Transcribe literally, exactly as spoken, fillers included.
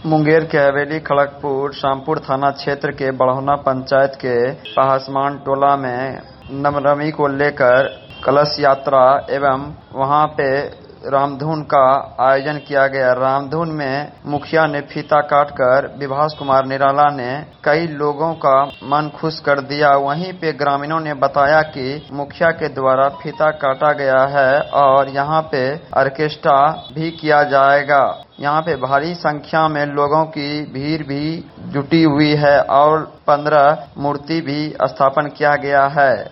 मुंगेर के हवेली खड़गपुर शामपुर थाना क्षेत्र के बढ़ौना पंचायत के पहासमान टोला में नवमी को लेकर कलश यात्रा एवं वहां पे रामधुन का आयोजन किया गया। रामधुन में मुखिया ने फीता काटकर विभास कुमार निराला ने कई लोगों का मन खुश कर दिया। वहीं पे ग्रामीणों ने बताया कि मुखिया के द्वारा फीता काटा गया है और यहां पे ऑर्केस्ट्रा भी किया जाएगा। यहां पे भारी संख्या में लोगों की भीड़ भी जुटी हुई है और पंद्रह मूर्ति भी स्थापन किया गया है।